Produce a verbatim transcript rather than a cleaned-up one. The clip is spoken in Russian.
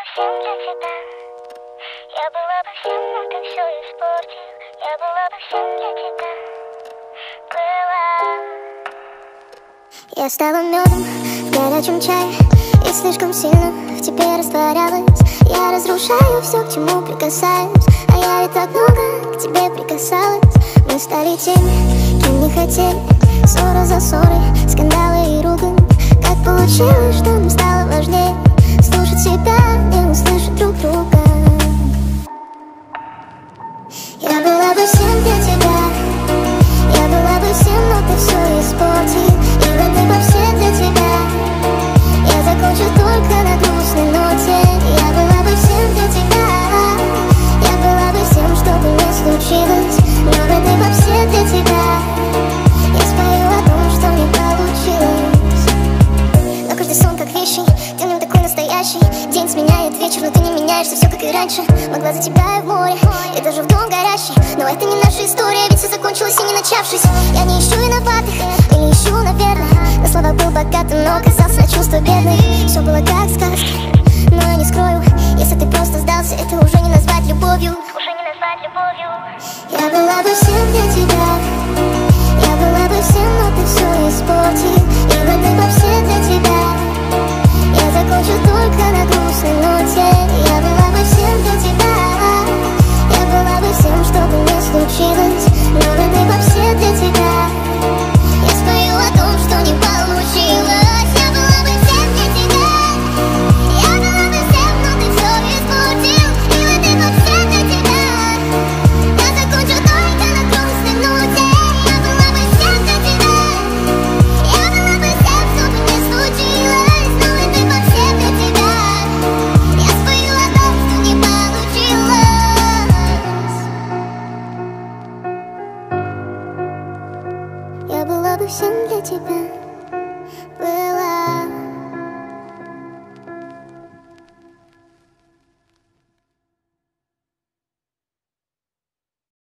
всем для тебя. Я была бы всем, но ты все испортил. Я была бы всем для тебя. Была. Я стала медом в горячем чае, и слишком сильно в тебе растворялась. Я разрушаю все, к чему прикасаюсь, а я ведь так много к тебе прикасалась. Мы стали теми, кем не хотели, ссора за ссорой, скандалы и ругань. Как получилось, что нам стало важнее слушать себя, не услышать друг друга. Я была бы всем для тебя, я была бы всем, но ты все испортил. И в этой попсе для тебя я закончу только на грустной ноте. Я была бы всем для тебя, я была бы всем, что бы не случилось. Но в этой попсе для тебя я спою о том, что не получилось. Но каждый сон как вещи, ты в нем такой настоящий. День сменяет вечер, но ты не меняешься, все как и раньше. Могла за тебя и в море, и даже в дом горящий. Но это не наша история, ведь все закончилось и не начавшись. Я не ищу виноватых, или ищу, наверное. На слова был богатым, но оказался на чувства бедный. Все было как в сказке, но я не скрою, если ты просто сдался, это уже не назвать любовью. Уже не назвать любовью. Я была бы всем для тебя, я была бы всем, но ты все испортил. И в этой попсе для тебя я закончу только на грустной ноте. Я была бы всем для тебя, я была бы всем, что бы не случилось. Но в этой попсе для тебя я спою о том, что не получилось. Я была бы всем для тебя, я была бы всем, но ты все испортил. И в этой попсе для тебя я закончу только на грустной ноте. Я была бы всем для тебя, я была бы всем, что бы не случилось. Но в этой попсе для тебя я спою о том, что не получилось. Я была бы всем для тебя, была.